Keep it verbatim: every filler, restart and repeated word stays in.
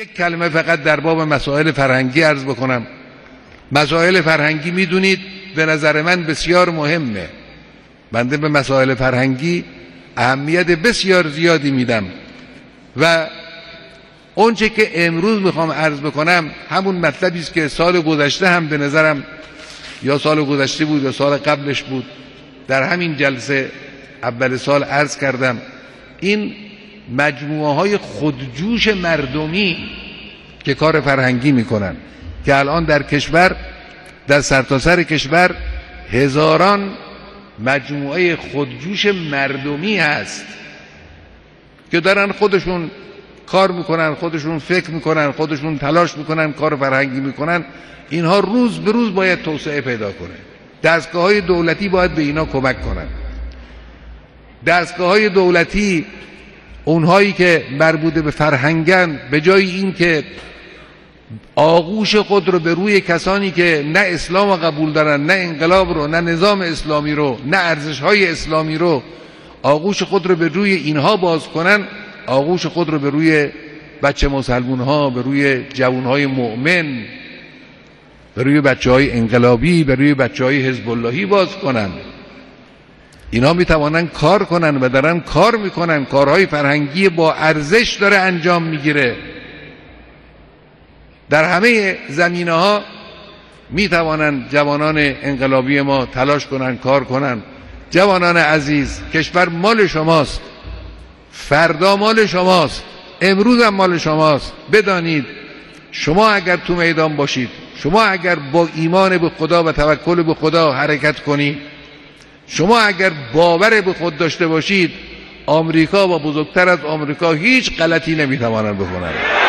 یک کلمه فقط در باب مسائل فرهنگی عرض بکنم. مسائل فرهنگی میدونید به نظر من بسیار مهمه. بنده به مسائل فرهنگی اهمیت بسیار زیادی میدم و اونچه که امروز میخوام عرض بکنم همون مطلبی است که سال گذشته هم به نظرم، یا سال گذشته بود یا سال قبلش بود، در همین جلسه اول سال عرض کردم. این مجموعه های خودجوش مردمی که کار فرهنگی میکنن که الان در کشور، در سرتاسر کشور هزاران مجموعه خودجوش مردمی هست که دارن خودشون کار میکنن، خودشون فکر میکنن، خودشون تلاش میکنن، کار فرهنگی میکنن. اینها روز به روز باید توسعه پیدا کنه. دستگاه های دولتی باید به اینا کمک کنن. دستگاه های دولتی، اونهایی که مربوط به فرهنگن، به جای این که آغوش خود رو به روی کسانی که نه اسلام قبول دارن، نه انقلاب رو، نه نظام اسلامی رو، نه ارزش های اسلامی رو، آغوش خود رو به روی اینها باز کنن، آغوش خود رو به روی بچه مسلمون ها، به روی جوان های مؤمن، به روی بچه های انقلابی، به روی بچه های حزب اللهی باز کنن. اینا میتوانن کار کنن و دارن کار میکنن. کارهای فرهنگی با ارزش داره انجام میگیره. در همه زمینه ها میتوانن جوانان انقلابی ما تلاش کنن، کار کنن. جوانان عزیز، کشور مال شماست، فردا مال شماست، امروز هم مال شماست. بدانید شما اگر تو میدان باشید، شما اگر با ایمان به خدا و توکل به خدا حرکت کنید، شما اگر باور به خود داشته باشید، آمریکا و بزرگتر از آمریکا هیچ غلطی نمیتوانند بکنند.